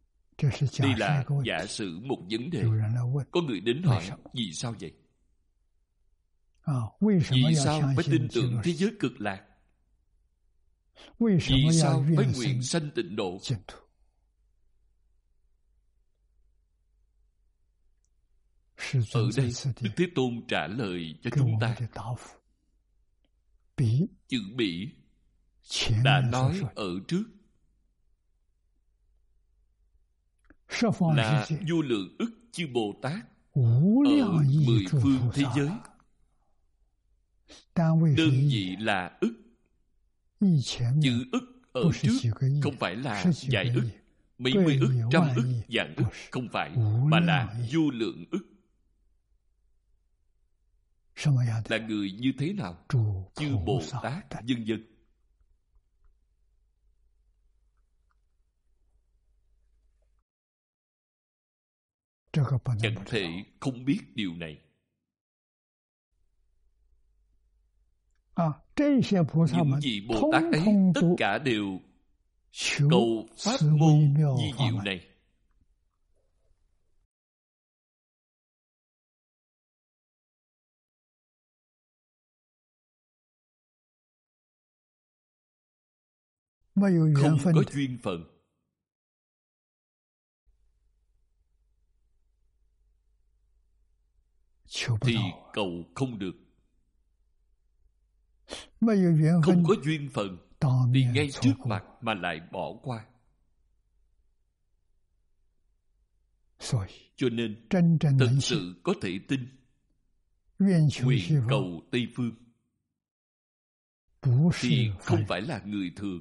Đây là giả sử một vấn đề. Có người đến hỏi, vì sao vậy? Vì sao phải tin tưởng thế giới cực lạc? Vì sao phải nguyện sanh tịnh độ? Ở đây Đức Thế Tôn trả lời cho chúng ta. Chữ bỉ đã nói ở trước là vô lượng ức chư Bồ Tát ở mười phương thế giới. Đơn vị là ức. Chữ ức ở trước không phải là vài ức, mấy mươi ức, trăm ức, vạn ức, không phải, mà là vô lượng ức. Là người như thế nào? Chư Bồ Tát vân vân. Chẳng thể không biết điều này. Những vị Bồ Tát ấy tất cả đều cầu pháp môn vi diệu này. Không có duyên phận thì cầu không được. Không có duyên phận thì ngay trước mặt mà lại bỏ qua. Cho nên thật sự có thể tin, nguyện cầu Tây Phương thì không phải là người thường.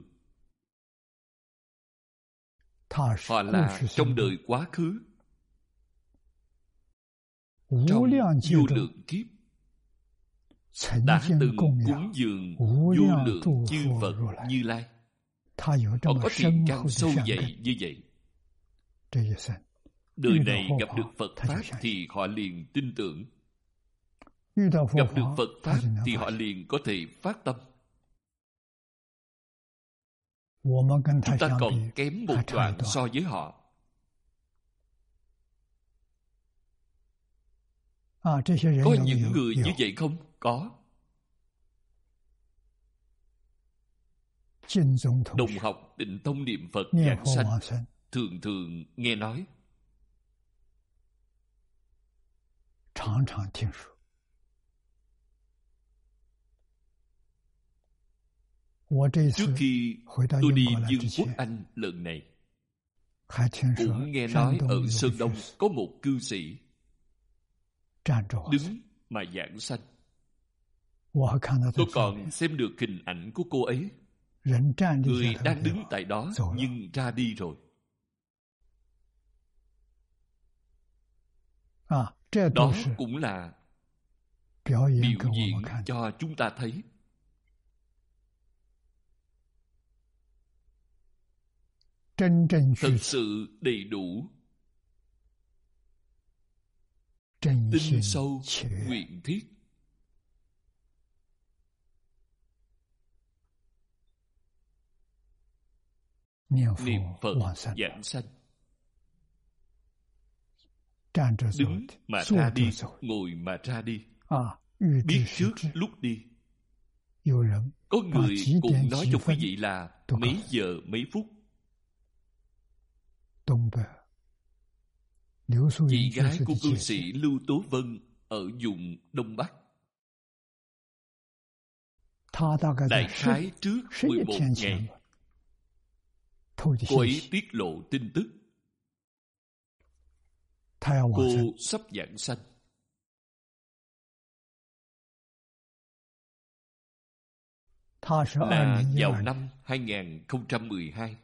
Họ là trong đời quá khứ, trong vô lượng kiếp đã từng cúng dường vô lượng chư Phật Như Lai. Họ có thiện căn sâu dày như vậy. Đời này gặp được Phật Pháp thì họ liền tin tưởng. Gặp được Phật Pháp thì họ liền có thể phát tâm. Chúng ta còn kém một đoạn so với họ. Có những người như vậy không? Có. Đồng học Tịnh Tông niệm Phật giảng sanh thường thường nghe nói. Trước khi tôi đi Vương quốc Anh lần này, cũng nghe nói ở Sơn Đông có một cư sĩ đứng mà giảng sanh. Tôi còn xem được hình ảnh của cô ấy. Người đang đứng tại đó nhưng ra đi rồi. Đó cũng là biểu diễn cho chúng ta thấy. Thật sự đầy đủ, tinh sâu, nguyện thiết. Niệm Phật giảng sanh. Đứng mà ra đi, ngồi mà ra đi. Biết trước lúc đi. Có người cũng nói cho quý vị là mấy giờ mấy phút. Chị gái của cư sĩ Lưu Tố Vân ở vùng Đông Bắc, đại khái trước mười một ngày, cô ấy tiết lộ tin tức cô sắp giảng sanh. Là vào năm hai nghìn không trăm mười hai,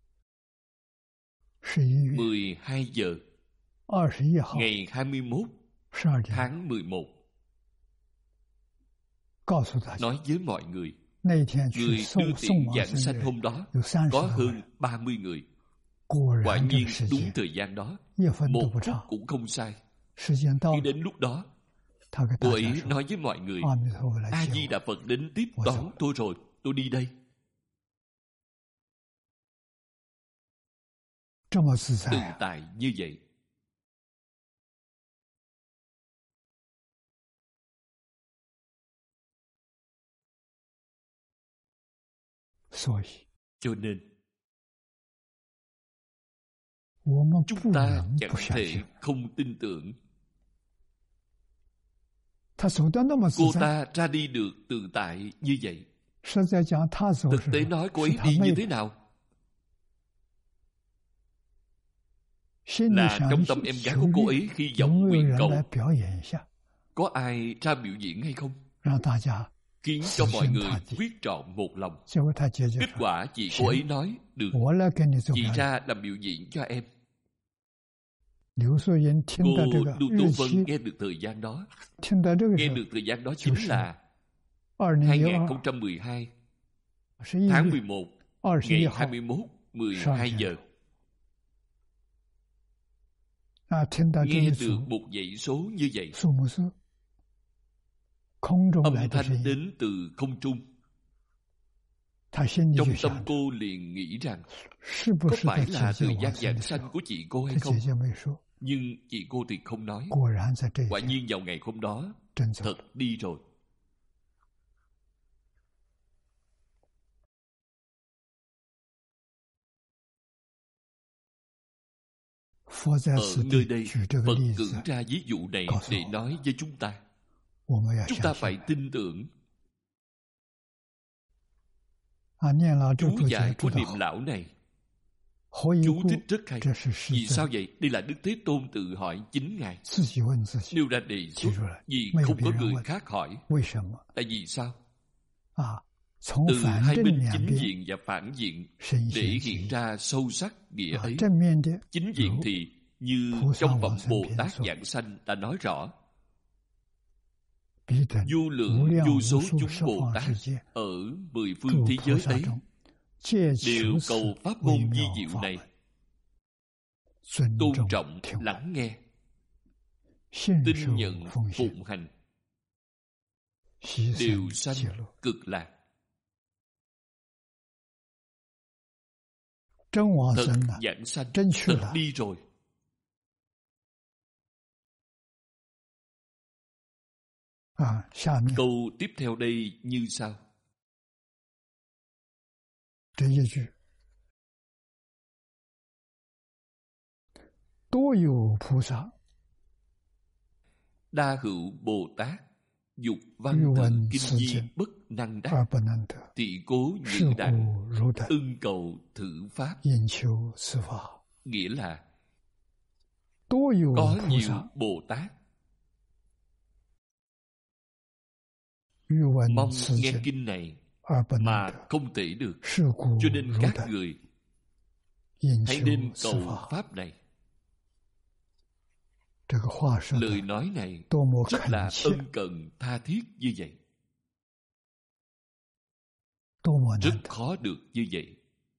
mười hai giờ ngày hai mươi mốt tháng mười một. Nói với mọi người, người đưa tiền giảng sanh hôm đó có hơn ba mươi người. Quả nhiên đúng thời gian đó, một phút cũng không sai. Khi đến lúc đó, cô ấy nói với mọi người, A Di Đà Phật đến tiếp đón tôi rồi, tôi đi đây. Tự tại như vậy. Cho nên chúng ta chẳng thể không tin tưởng. Cô ta ra đi được tự tại như vậy. Thực tế nói cô ấy đi như thế nào? Là trong tâm em gái của cô ấy khi vọng nguyện cầu, có ai ra biểu diễn hay không? Khiến cho mọi người quyết trọn một lòng. Kết quả chị cô ấy nói, được, chị ra làm biểu diễn cho em. Cô Lưu Tú Vân nghe được thời gian đó. Nghe được thời gian đó chính là hai nghìn không trăm mười hai tháng mười một, ngày hai mươi mốt, mười hai giờ. Nghe được một dãy số như vậy. Âm thanh đến từ không trung. Trong tâm cô liền nghĩ rằng có phải là thời gian giảng sanh của chị cô hay không? Nhưng chị cô thì không nói. Quả nhiên vào ngày hôm đó thật đi rồi. Ở nơi đây, Phật cử ra ví dụ này để nói với chúng ta. Chúng ta phải tin tưởng. Chú giải của Niệm Lão này, chú thích rất hay. Vì sao vậy? Đây là Đức Thế Tôn tự hỏi chính Ngài. Nêu ra đề xuất vì không có người khác hỏi. Tại vì sao? Từ hai bên chính diện và phản diện để hiện ra sâu sắc nghĩa ấy. Chính diện thì như trong phẩm Bồ Tát Giảng Sanh đã nói rõ, vô lượng vô số chúng Bồ Tát ở mười phương thế giới ấy đều cầu pháp môn vi diệu này, tôn trọng lắng nghe, tin nhận phụng hành, đều sanh cực lạc. Thật giảng sanh, thật đi rồi. Câu tiếp theo đây như sau. Đa hữu Bồ Tát, dục văn tự kinh di bất năng đắc, tỳ cố nhự đẳng, ưng cầu thử pháp. Nghĩa là có nhiều Bồ Tát mong nghe kinh này mà không thể được, cho nên các người hãy nên cầu pháp này. Lời nói này rất là ân cần tha thiết như vậy, rất khó được như vậy.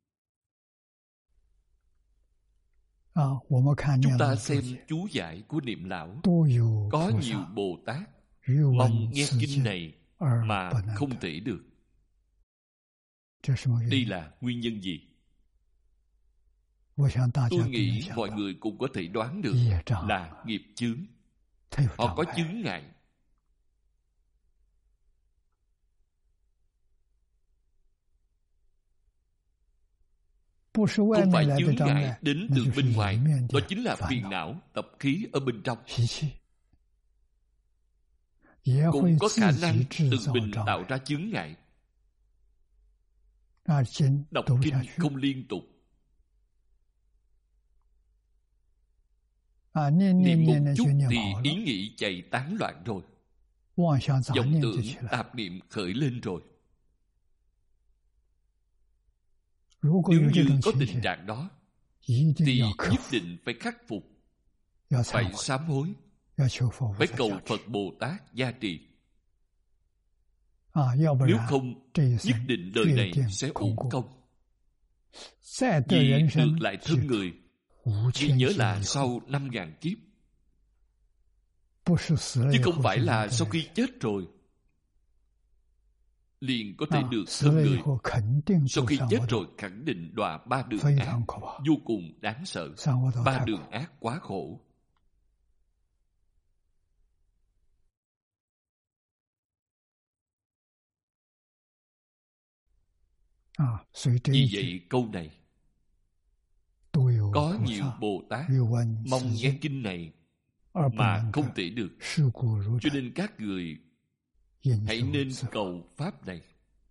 Chúng ta xem chú giải của Niệm Lão, có nhiều Bồ Tát mong nghe kinh này mà không thể được. Đây là nguyên nhân gì? Tôi nghĩ mọi người cũng có thể đoán được là nghiệp chướng. Họ có chướng ngại. Không phải chướng ngại đến từ bên ngoài, đó chính là phiền não, tập khí ở bên trong. Cũng có khả năng tự mình tạo ra chướng ngại. Đọc kinh không liên tục, niệm một chút thì ý nghĩ chạy tán loạn rồi, vọng tưởng tạp niệm khởi lên rồi. Nếu như có tình trạng đó thì nhất định phải khắc phục, phải sám hối, phải cầu Phật Bồ Tát gia trì. Nếu không, nhất định đời này sẽ uổng công. Vì được lại thân người, vì nhớ là sau năm ngàn kiếp, chứ không phải là sau khi chết rồi liền có thể được thân người. Sau khi chết rồi khẳng định đọa ba đường ác, vô cùng đáng sợ. Ba đường ác quá khổ. Vì vậy câu này có nhiều Bồ Tát mong nghe kinh này mà không thể được, cho nên các người hãy nên cầu pháp này.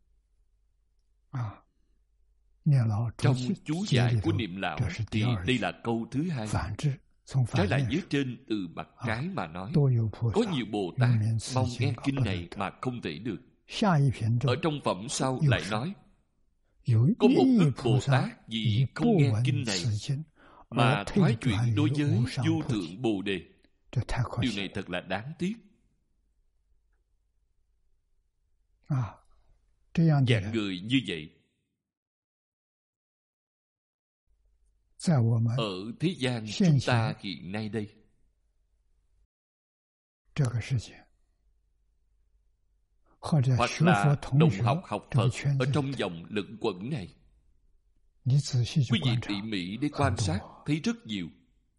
Trong chú giải của Niệm Lão thì đây là câu thứ hai. Trái lại với trên từ mặt trái mà nói, có nhiều Bồ Tát mong nghe kinh này mà không thể được. Ở trong phẩm sau lại nói, có một ức Bồ Tát vì không nghe kinh này mà thoái chuyển đối với vô thượng Bồ Đề. Điều này thật là đáng tiếc. Dạng người như vậy ở thế gian chúng ta hiện nay đây, hoặc là đồng học học Phật ở trong vòng luận quẩn này, quý vị tỉ mỉ để quan sát thấy rất nhiều.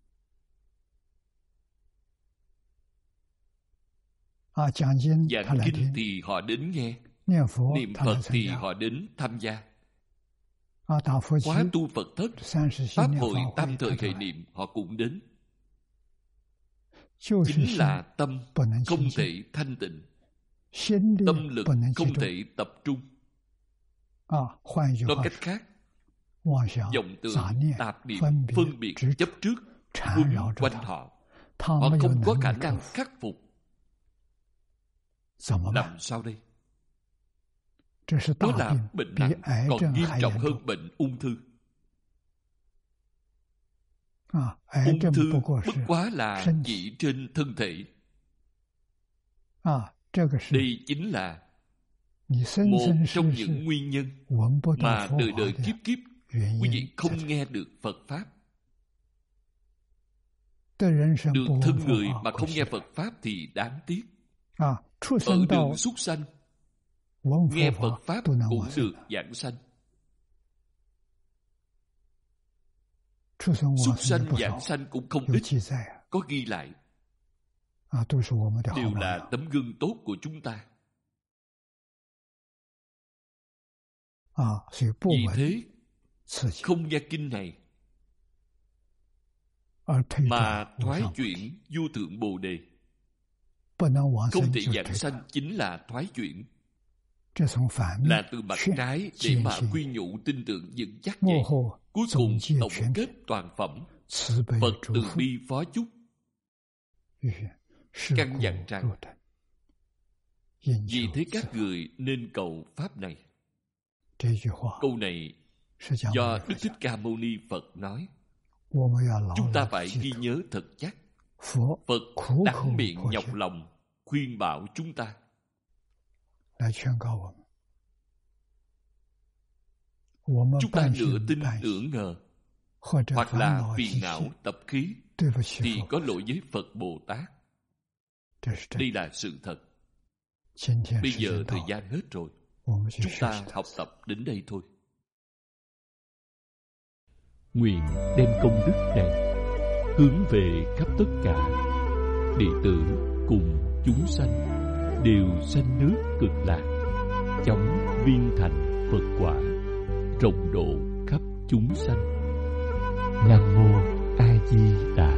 Giảng kinh thì họ đến nghe, niệm Phật thì họ đến tham gia. Khóa tu Phật thất, Pháp hội tam thời hệ niệm họ cũng đến. Chính là tâm không thể thanh tịnh, tâm lực không thể tập trung. Nói cách khác, vọng tưởng, tạp niệm, phân biệt, chấp trước quấn quanh họ, họ không có khả năng khắc phục. Làm sao đây? Đó là bệnh nặng, còn nghiêm trọng hơn bệnh ung thư. Ung thư bất quá là chỉ trên thân thể. Đây chính là một trong những nguyên nhân mà đời đời kiếp kiếp quý vị không nghe được Phật Pháp. Đường thân người mà không nghe Phật Pháp thì đáng tiếc. Ở đường súc sanh, nghe Phật Pháp cũng được giảng sanh. Súc sanh giảng sanh cũng không ít, có ghi lại. Đều là tấm gương tốt của chúng ta. Vì thế, không nghe kinh này mà thoái chuyển vô thượng Bồ Đề, không thể giảng sanh chính là thoái chuyển, là từ mặt trái để mà quy nhủ tin tưởng vững chắc vậy. Cuối cùng tổng kết toàn phẩm, Phật từ bi phó chúc, căn dặn rằng vì thế các người nên cầu Pháp này. Câu này do Đức Thích Ca Mâu Ni Phật nói. Chúng ta phải ghi nhớ thật chắc. Phật đắng miệng nhọc lòng khuyên bảo chúng ta. Chúng ta nửa tin nửa ngờ, hoặc là phiền não tập khí, thì có lỗi với Phật Bồ Tát. Đây là sự thật. Bây giờ thời gian hết rồi, chúng ta học tập đến đây thôi. Nguyện đem công đức này hướng về khắp tất cả đệ tử cùng chúng sanh đều sanh nước Cực Lạc, chóng viên thành Phật quả, rộng độ khắp chúng sanh. Nam mô A Di Đà